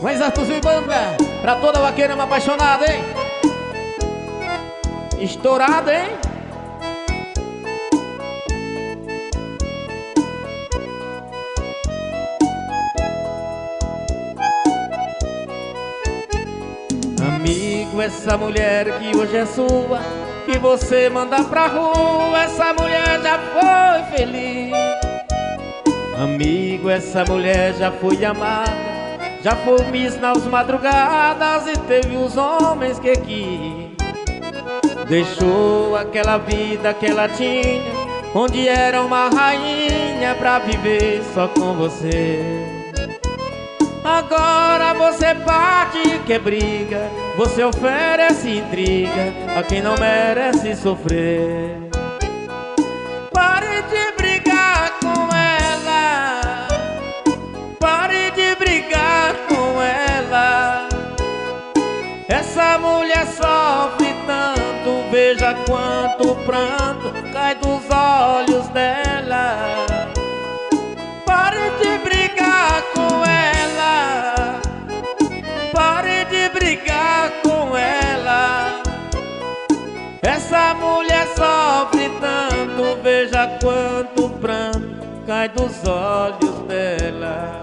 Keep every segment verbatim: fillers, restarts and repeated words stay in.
Mais Arthur e banda, pra toda vaqueira apaixonada, hein? Estourada, hein? Amigo, essa mulher que hoje é sua, que você manda pra rua, essa mulher já foi feliz. Amigo, essa mulher já foi amada, já foi miss nas madrugadas e teve os homens que quis. Deixou aquela vida que ela tinha, onde era uma rainha, pra viver só com você. Agora você parte e quer briga, você oferece intriga a quem não merece sofrer. Pare de brigar com ela, pare de brigar com ela. Essa mulher sofre tanto, veja quanto pranto cai dos olhos dela. Pare de brigar com ela, pare de brigar com ela. Essa mulher sofre tanto, veja quanto pranto cai dos olhos dela.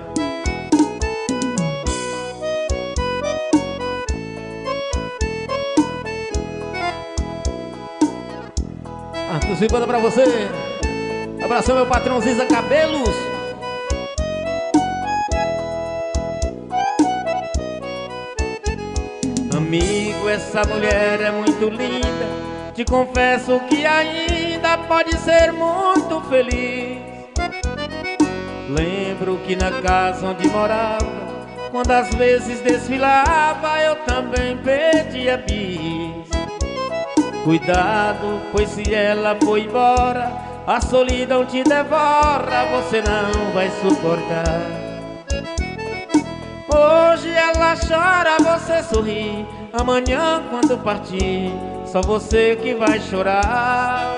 Arthur Cibanda pra você. Abração meu patrão Ziza Cabelos. Amigo, essa mulher é muito linda, te confesso que ainda pode ser muito feliz. Lembro que na casa onde morava, quando às vezes desfilava, eu também pedia bis. Cuidado, pois se ela foi embora, a solidão te devora, você não vai suportar. Hoje ela chora, você sorri, amanhã quando partir, só você que vai chorar.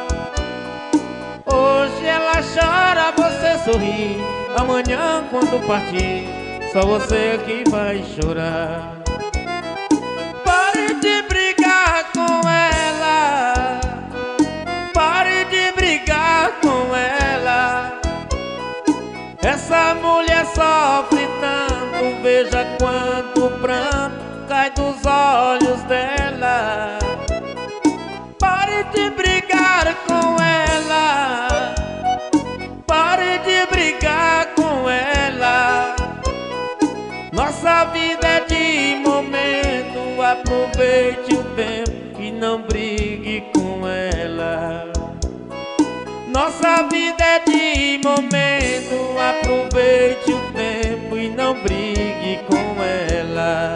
Hoje ela chora, você sorri, amanhã quando partir, só você que vai chorar. Pare de brigar com ela, pare de brigar com ela. Essa mulher sofre tanto, veja quanto pranto cai dos olhos dela. Pare de brigar com ela, pare de brigar com ela. Nossa vida é de momento, aproveite o tempo e não brigue com ela. Nossa vida é de momento, aproveite o tempo e não brigue com ela.